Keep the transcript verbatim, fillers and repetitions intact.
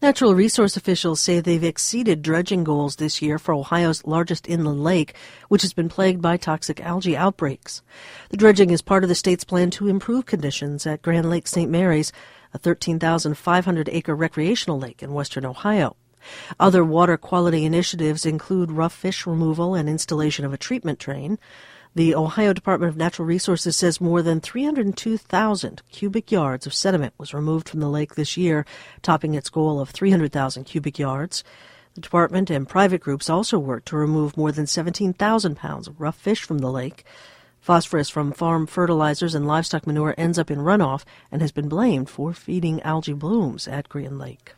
Natural resource officials say they've exceeded dredging goals this year for Ohio's largest inland lake, which has been plagued by toxic algae outbreaks. The dredging is part of the state's plan to improve conditions at Grand Lake Saint Mary's, a thirteen thousand five hundred acre recreational lake in western Ohio. Other water quality initiatives include rough fish removal and installation of a treatment train. The Ohio Department of Natural Resources says more than three hundred two thousand cubic yards of sediment was removed from the lake this year, topping its goal of three hundred thousand cubic yards. The department and private groups also worked to remove more than seventeen thousand pounds of rough fish from the lake. Phosphorus from farm fertilizers and livestock manure ends up in runoff and has been blamed for feeding algae blooms at Grand Lake.